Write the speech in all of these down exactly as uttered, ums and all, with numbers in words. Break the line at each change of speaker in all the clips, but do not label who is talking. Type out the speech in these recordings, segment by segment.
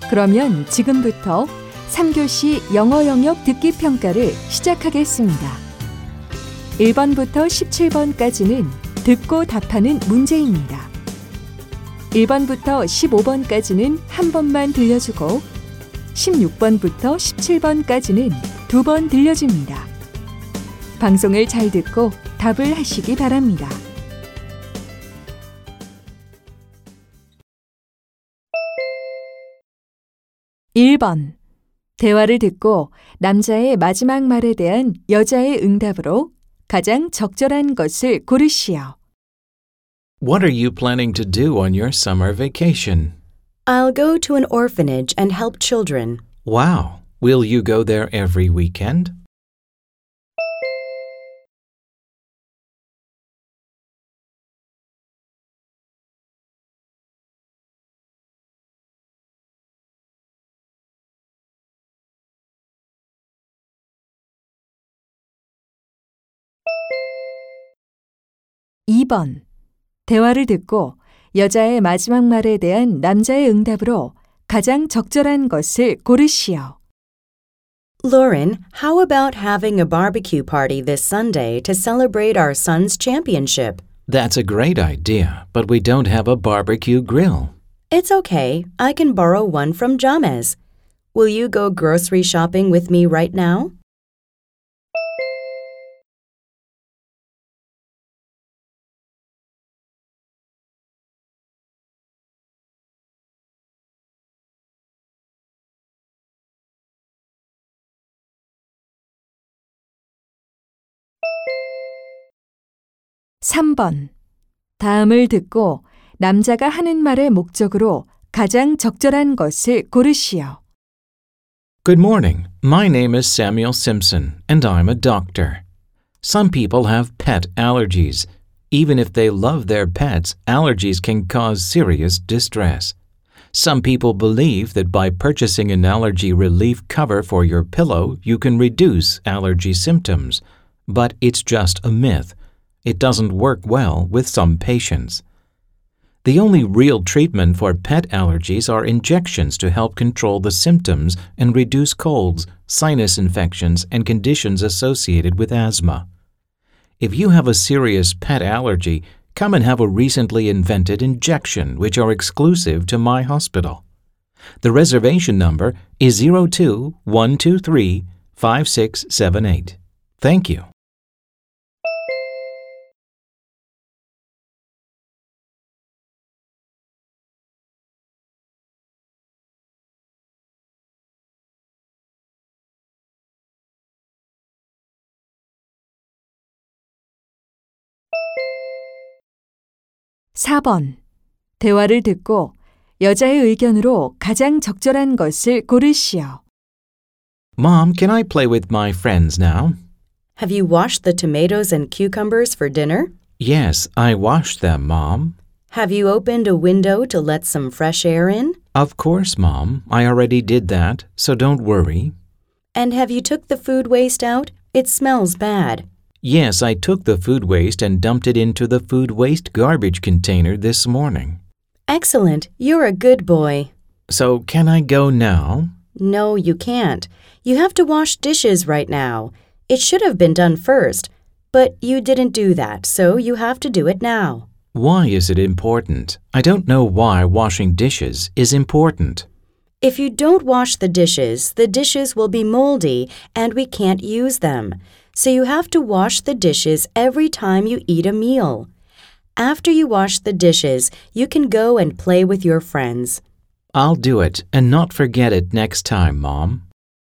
그러면 지금부터 삼 교시 영어 영역 듣기 평가를 시작하겠습니다. 일 번부터 십칠 번까지는 듣고 답하는 문제입니다. 일 번부터 십오 번까지는 한 번만 들려주고 십육 번부터 십칠 번까지는 두 번 들려줍니다. 방송을 잘 듣고 답을 하시기 바랍니다. 일 번. 대화를 듣고 남자의 마지막 말에 대한 여자의 응답으로 가장 적절한 것을 고르시오.
What are you planning to do on your summer vacation?
I'll go to an orphanage and help children.
Wow. Will you go there every weekend?
이 번. 대화를 듣고 여자의 마지막 말에 대한 남자의 응답으로 가장 적절한 것을 고르시오.
Lauren, how about having a barbecue party this Sunday to celebrate our son's championship?
That's a great idea, but we don't have a barbecue grill.
It's okay. I can borrow one from James. Will you go grocery shopping with me right now?
삼 번. 다음을 듣고 남자가 하는 말의 목적으로 가장 적절한 것을 고르시오.
Good morning. My name is Samuel Simpson, and I'm a doctor. Some people have pet allergies. Even if they love their pets, allergies can cause serious distress. Some people believe that by purchasing an allergy relief cover for your pillow, you can reduce allergy symptoms. But it's just a myth. It doesn't work well with some patients. The only real treatment for pet allergies are injections to help control the symptoms and reduce colds, sinus infections, and conditions associated with asthma. If you have a serious pet allergy, come and have a recently invented injection which are exclusive to my hospital. The reservation number is zero two one two three five six seven eight. Thank you.
사 번. 대화를 듣고 여자의 의견으로 가장 적절한 것을 고르시오.
Mom, can I play with my friends now?
Have you washed the tomatoes and cucumbers for dinner?
Yes, I washed them, Mom.
Have you opened a window to let some fresh air in?
Of course, Mom. I already did that, so don't worry.
And have you took the food waste out? It smells bad.
Yes, I took the food waste and dumped it into the food waste garbage container this morning.
Excellent. You're a good boy.
So, can I go now?
No, you can't. You have to wash dishes right now. It should have been done first, but you didn't do that, so you have to do it now.
Why is it important? I don't know why washing dishes is important.
If you don't wash the dishes, the dishes will be moldy and we can't use them. So you have to wash the dishes every time you eat a meal. After you wash the dishes, you can go and play with your friends.
I'll do it and not forget it next time, Mom.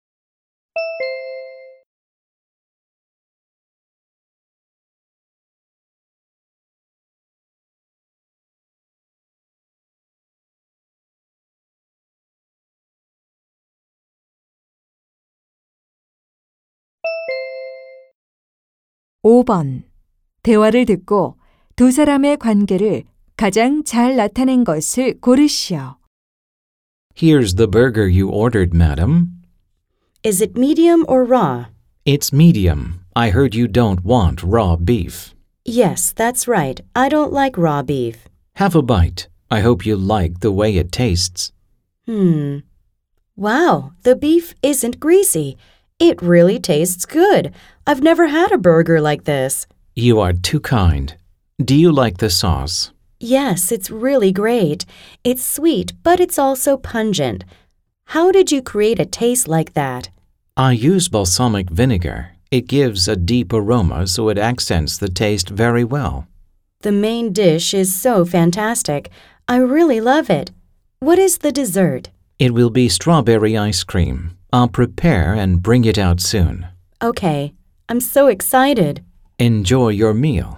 오 번. 대화를 듣고 두 사람의 관계를 가장 잘 나타낸 것을 고르시오.
Here's the burger you ordered, madam.
Is it medium or raw?
It's medium. I heard you don't want raw beef.
Yes, that's right. I don't like raw beef.
Have a bite. I hope you like the way it tastes.
Hmm. Wow, the beef isn't greasy. It really tastes good. I've never had a burger like this.
You are too kind. Do you like the sauce?
Yes, it's really great. It's sweet, but it's also pungent. How did you create a taste like that?
I use balsamic vinegar. It gives a deep aroma, so it accents the taste very well.
The main dish is so fantastic. I really love it. What is the dessert?
It will be strawberry ice cream. I'll prepare and bring it out soon.
Okay, I'm so excited.
Enjoy your meal.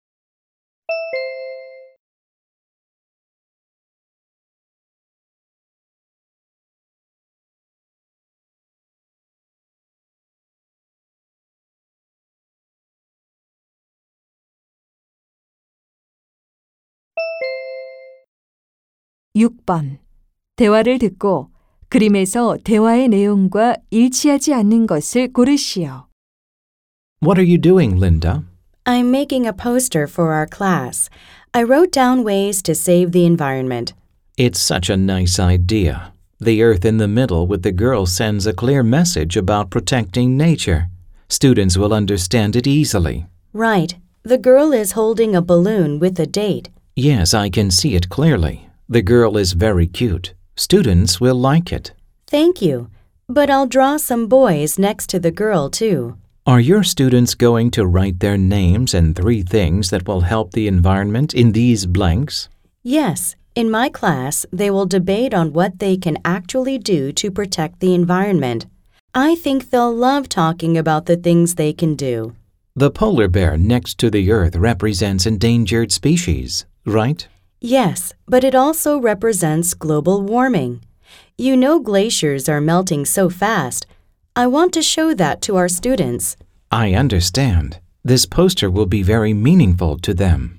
육 번. 대화를 듣고 그림에서 대화의 내용과 일치하지 않는 것을 고르시오.
What are you doing, Linda?
I'm making a poster for our class. I wrote down ways to save the environment.
It's such a nice idea. The earth in the middle with the girl sends a clear message about protecting nature. Students will understand it easily.
Right. The girl is holding a balloon with a date.
Yes, I can see it clearly. The girl is very cute. Students will like it.
Thank you. But I'll draw some boys next to the girl, too.
Are your students going to write their names and three things that will help the environment in these blanks?
Yes. In my class, they will debate on what they can actually do to protect the environment. I think they'll love talking about the things they can do.
The polar bear next to the earth represents endangered species, right?
Yes, but it also represents global warming. You know glaciers are melting so fast. I want to show that to our students.
I understand. This poster will be very meaningful to them.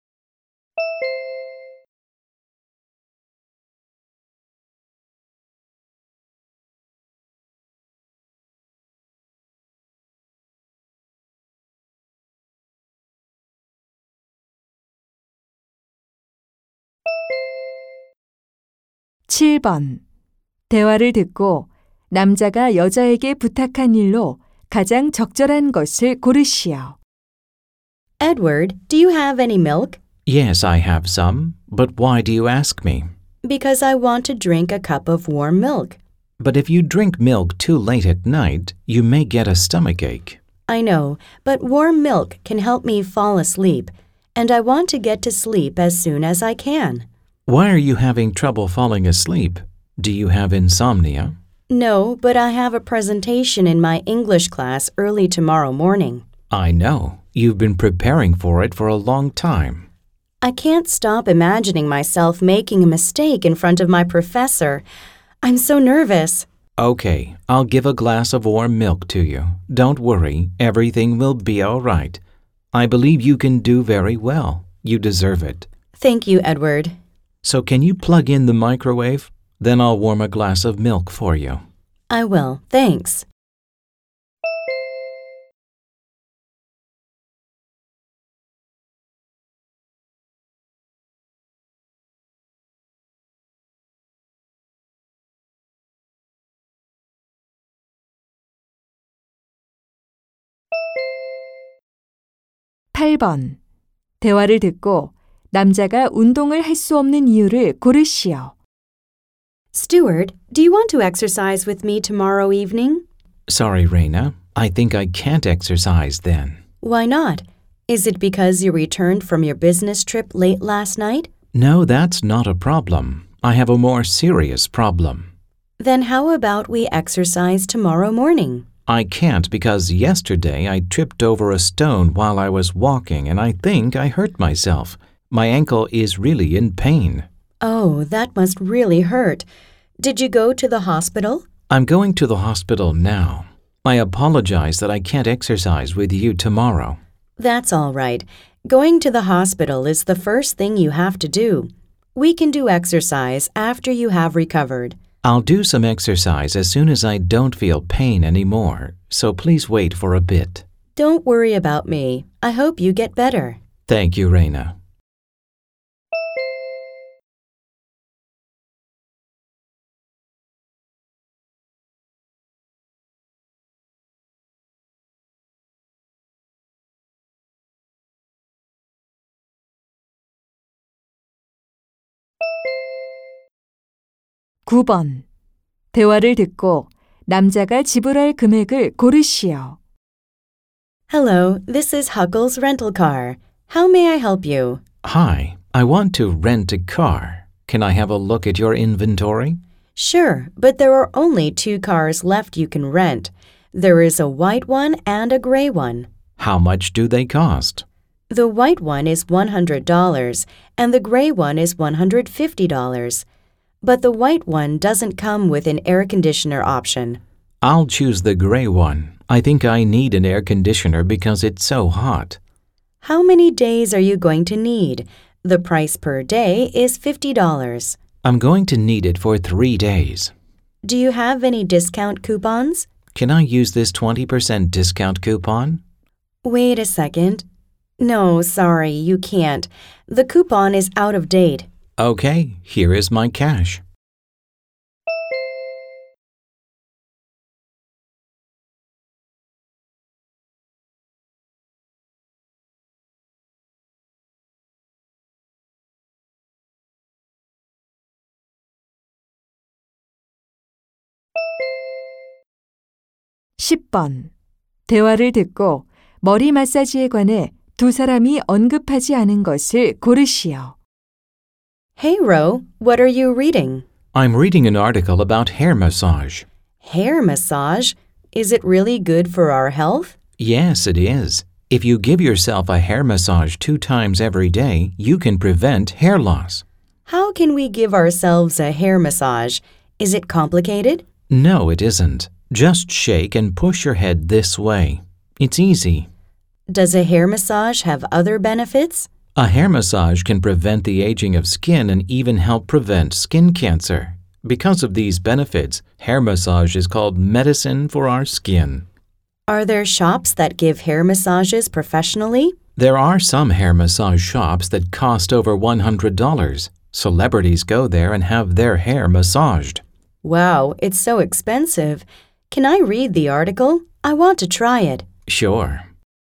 칠 번. 대화를 듣고 남자가 여자에게 부탁한 일로 가장 적절한 것을 고르시오.
Edward, do you have any milk?
Yes, I have some. But why do you ask me?
Because I want to drink a cup of warm milk.
But if you drink milk too late at night, you may get a stomachache.
I know, but warm milk can help me fall asleep, and I want to get to sleep as soon as I can.
Why are you having trouble falling asleep? Do you have insomnia?
No, but I have a presentation in my English class early tomorrow morning.
I know. You've been preparing for it for a long time.
I can't stop imagining myself making a mistake in front of my professor. I'm so nervous.
Okay, I'll give a glass of warm milk to you. Don't worry, everything will be all right. I believe you can do very well. You deserve it.
Thank you, Edward.
So can you plug in the microwave? Then I'll warm a glass of milk for you.
I will, thanks.
팔 번. 대화를 듣고 남자가 운동을 할 수 없는 이유를 고르시오.
Stuart, do you want to exercise with me tomorrow evening?
Sorry, Raina. I think I can't exercise then.
Why not? Is it because you returned from your business trip late last night?
No, that's not a problem. I have a more serious problem.
Then how about we exercise tomorrow morning?
I can't because yesterday I tripped over a stone while I was walking and I think I hurt myself. My ankle is really in pain.
Oh, that must really hurt. Did you go to the hospital?
I'm going to the hospital now. I apologize that I can't exercise with you tomorrow.
That's all right. Going to the hospital is the first thing you have to do. We can do exercise after you have recovered.
I'll do some exercise as soon as I don't feel pain anymore, so please wait for a bit.
Don't worry about me. I hope you get better.
Thank you, Raina.
구 번. 대화를 듣고 남자가 지불할 금액을 고르시오.
Hello, this is Huckle's rental car. How may I help you?
Hi, I want to rent a car. Can I have a look at your inventory?
Sure, but there are only two cars left you can rent. There is a white one and a gray one.
How much do they cost?
The white one is one hundred dollars and the gray one is one hundred fifty dollars. But the white one doesn't come with an air conditioner option.
I'll choose the gray one. I think I need an air conditioner because it's so hot.
How many days are you going to need? The price per day is fifty dollars.
I'm going to need it for three days.
Do you have any discount coupons?
Can I use this twenty percent discount coupon?
Wait a second. No, sorry, you can't. The coupon is out of date.
Okay, here is my cash.
십 번. 대화를 듣고 머리 마사지에 관해 두 사람이 언급하지 않은 것을 고르시오.
Hey, Ro, what are you reading?
I'm reading an article about hair massage.
Hair massage? Is it really good for our health?
Yes, it is. If you give yourself a hair massage two times every day, you can prevent hair loss.
How can we give ourselves a hair massage? Is it complicated?
No, it isn't. Just shake and push your head this way. It's easy.
Does a hair massage have other benefits?
A hair massage can prevent the aging of skin and even help prevent skin cancer. Because of these benefits, hair massage is called medicine for our skin.
Are there shops that give hair massages professionally?
There are some hair massage shops that cost over one hundred dollars. Celebrities go there and have their hair massaged.
Wow, it's so expensive. Can I read the article? I want to try it.
Sure.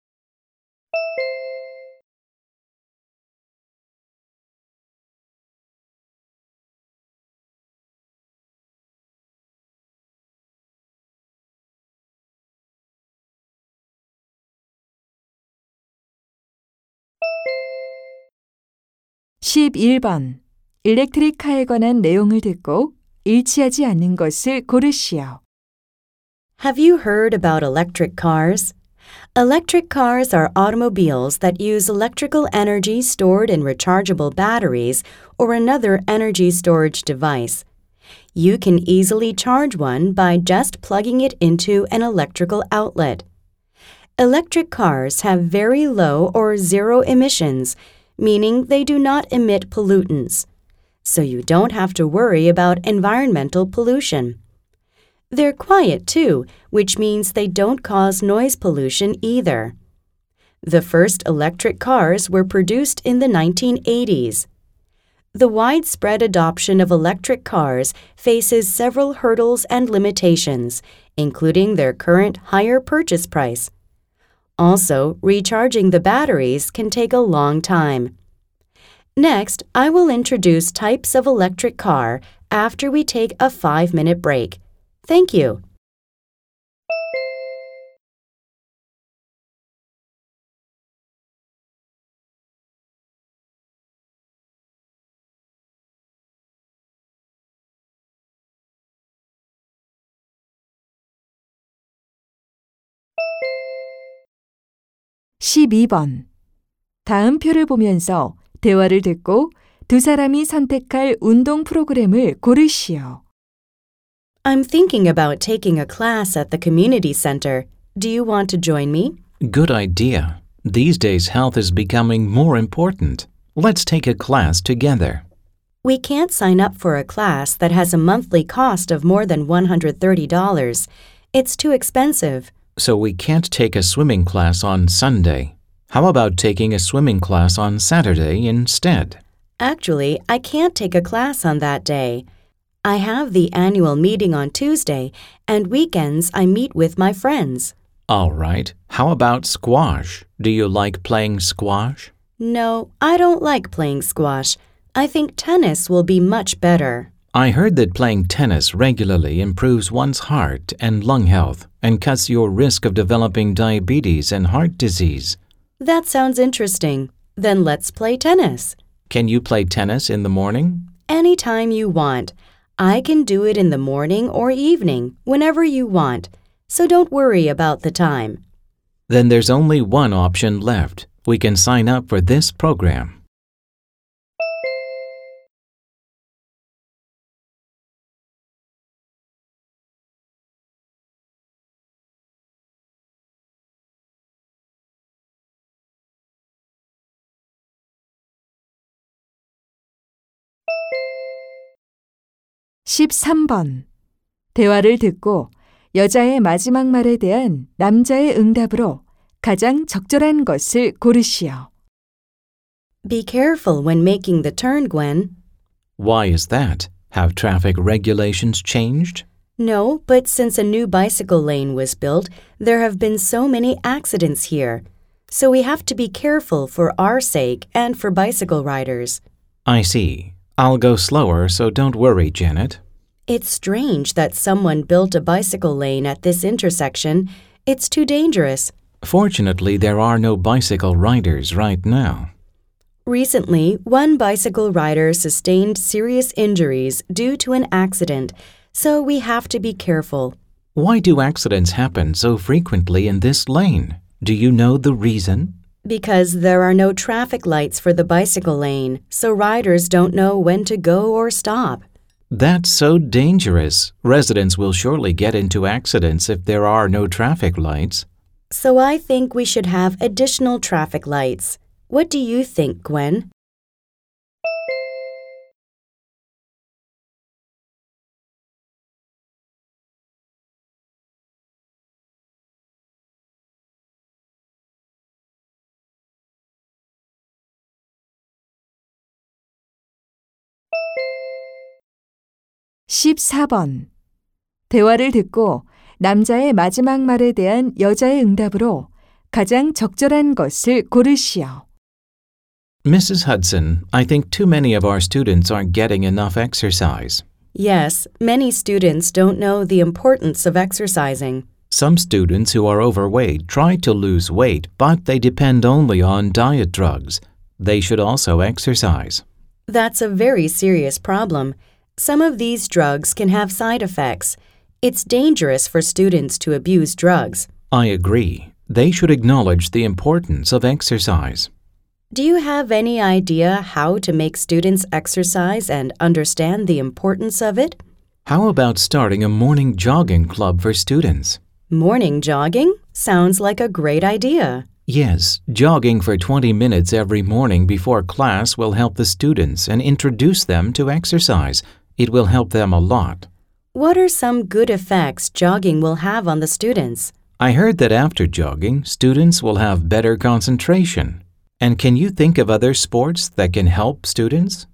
십일 번. 일렉트릭 카에 관한 내용을 듣고 일치하지 않는 것을 고르시오.
Have you heard about electric cars? Electric cars are automobiles that use electrical energy stored in rechargeable batteries or another energy storage device. You can easily charge one by just plugging it into an electrical outlet. Electric cars have very low or zero emissions, meaning they do not emit pollutants, so you don't have to worry about environmental pollution. They're quiet too, which means they don't cause noise pollution either. The first electric cars were produced in the nineteen eighties. The widespread adoption of electric cars faces several hurdles and limitations, including their current higher purchase price. Also, recharging the batteries can take a long time. Next, I will introduce types of electric car after we take a five-minute break. Thank you.
십이 번. 다음 표를 보면서 대화를 듣고 두 사람이 선택할 운동 프로그램을 고르시오.
I'm thinking about taking a class at the community center. Do you want to join me?
Good idea. These days health is becoming more important. Let's take a class together.
We can't sign up for a class that has a monthly cost of more than one hundred thirty dollars. It's too expensive.
So we can't take a swimming class on Sunday. How about taking a swimming class on Saturday instead?
Actually, I can't take a class on that day. I have the annual meeting on Tuesday, and weekends I meet with my friends.
All right. How about squash? Do you like playing squash?
No, I don't like playing squash. I think tennis will be much better.
I heard that playing tennis regularly improves one's heart and lung health and cuts your risk of developing diabetes and heart disease.
That sounds interesting. Then let's play tennis.
Can you play tennis in the morning?
Anytime you want. I can do it in the morning or evening, whenever you want. So don't worry about the time.
Then there's only one option left. We can sign up for this program.
십삼 번. 대화를 듣고 여자의 마지막 말에 대한 남자의 응답으로 가장 적절한 것을 고르시오.
Be careful when making the turn, Gwen.
Why is that? Have traffic regulations changed?
No, but since a new bicycle lane was built, there have been so many accidents here. So we have to be careful for our sake and for bicycle riders.
I see. I'll go slower, so don't worry, Janet.
It's strange that someone built a bicycle lane at this intersection. It's too dangerous.
Fortunately, there are no bicycle riders right now.
Recently, one bicycle rider sustained serious injuries due to an accident, so we have to be careful.
Why do accidents happen so frequently in this lane? Do you know the reason?
Because there are no traffic lights for the bicycle lane, so riders don't know when to go or stop.
That's so dangerous. Residents will surely get into accidents if there are no traffic lights.
So I think we should have additional traffic lights. What do you think, Gwen?
십사 번. 대화를 듣고 남자의 마지막 말에 대한 여자의 응답으로 가장 적절한 것을 고르시오.
Missus Hudson, I think too many of our students aren't getting enough exercise.
Yes, many students don't know the importance of exercising.
Some students who are overweight try to lose weight, but they depend only on diet drugs. They should also exercise.
That's a very serious problem. Some of these drugs can have side effects. It's dangerous for students to abuse drugs.
I agree. They should acknowledge the importance of exercise.
Do you have any idea how to make students exercise and understand the importance of it?
How about starting a morning jogging club for students?
Morning jogging? Sounds like a great idea.
Yes, jogging for twenty minutes every morning before class will help the students and introduce them to exercise. It will help them a lot.
What are some good effects jogging will have on the students?
I heard that after jogging, students will have better concentration. And can you think of other sports that can help students?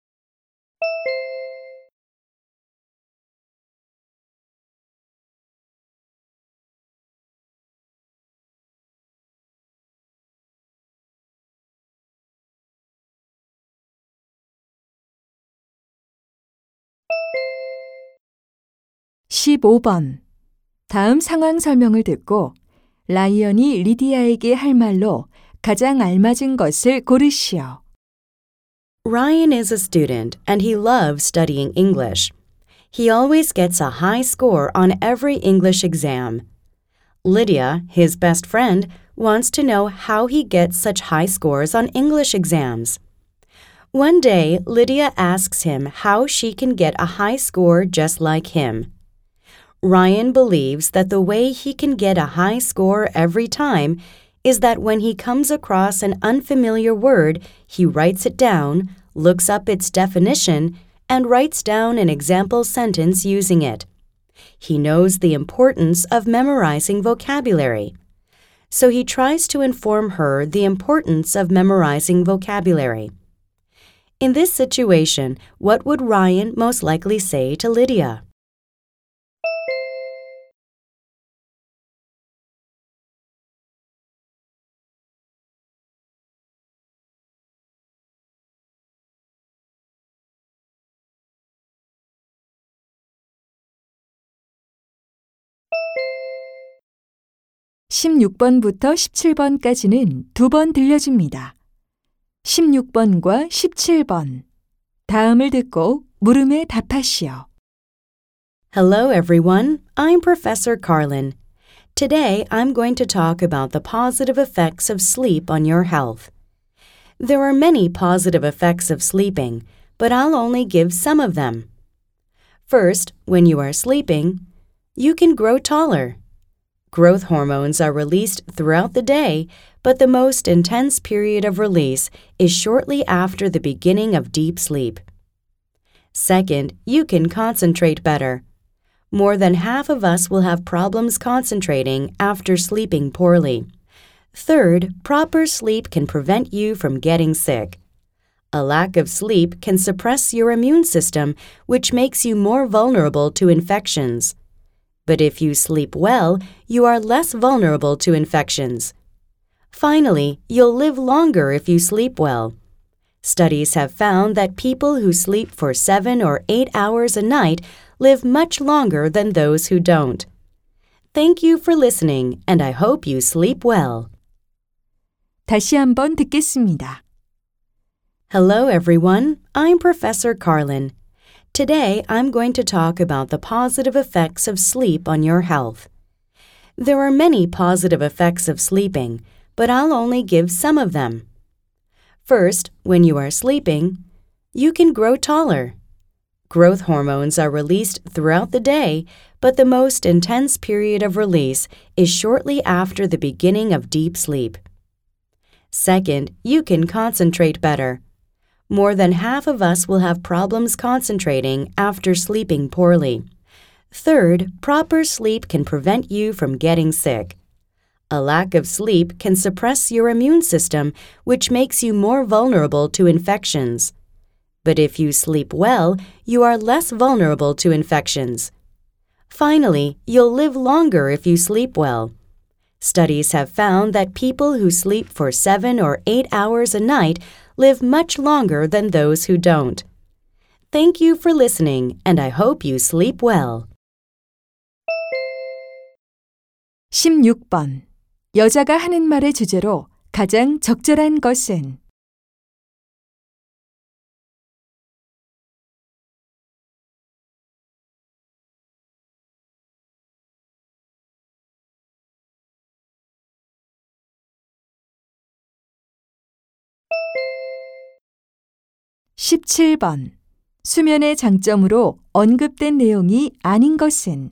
십오 번. 다음 상황 설명을 듣고 라이언이 리디아에게 할 말로 가장 알맞은 것을 고르시오.
Ryan is a student and he loves studying English. He always gets a high score on every English exam. Lydia, his best friend, wants to know how he gets such high scores on English exams. One day, Lydia asks him how she can get a high score just like him. Ryan believes that the way he can get a high score every time is that when he comes across an unfamiliar word, he writes it down, looks up its definition, and writes down an example sentence using it. He knows the importance of memorizing vocabulary. So he tries to inform her the importance of memorizing vocabulary. In this situation, what would Ryan most likely say to Lydia?
십육 번부터 십칠 번까지는 두 번 들려줍니다. 십육 번과 십칠 번. 다음을 듣고 물음에 답하시오.
Hello, everyone. I'm Professor Carlin. Today, I'm going to talk about the positive effects of sleep on your health. There are many positive effects of sleeping, but I'll only give some of them. First, when you are sleeping, you can grow taller. Growth hormones are released throughout the day, but the most intense period of release is shortly after the beginning of deep sleep. Second, you can concentrate better. More than half of us will have problems concentrating after sleeping poorly. Third, proper sleep can prevent you from getting sick. A lack of sleep can suppress your immune system, which makes you more vulnerable to infections. But if you sleep well, you are less vulnerable to infections. Finally, you'll live longer if you sleep well. Studies have found that people who sleep for seven or eight hours a night live much longer than those who don't. Thank you for listening, and I hope you sleep well.
다시 한번 듣겠습니다.
Hello, everyone. I'm Professor Carlin. Today, I'm going to talk about the positive effects of sleep on your health. There are many positive effects of sleeping, but I'll only give some of them. First, when you are sleeping, you can grow taller. Growth hormones are released throughout the day, but the most intense period of release is shortly after the beginning of deep sleep. Second, you can concentrate better. More than half of us will have problems concentrating after sleeping poorly. Third, proper sleep can prevent you from getting sick. A lack of sleep can suppress your immune system, which makes you more vulnerable to infections. But if you sleep well, you are less vulnerable to infections. Finally, you'll live longer if you sleep well. Studies have found that people who sleep for seven or eight hours a night live much longer than those who don't. Thank you for listening, and I hope you sleep well.
십육 번. 여자가 하는 말의 주제로 가장 적절한 것은? 십칠 번. 수면의 장점으로 언급된 내용이 아닌 것은?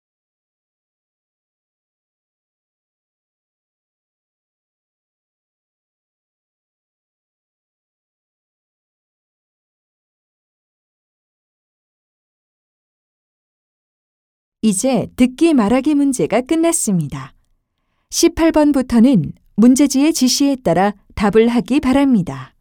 이제 듣기 말하기 문제가 끝났습니다. 십팔 번부터는 문제지의 지시에 따라 답을 하기 바랍니다.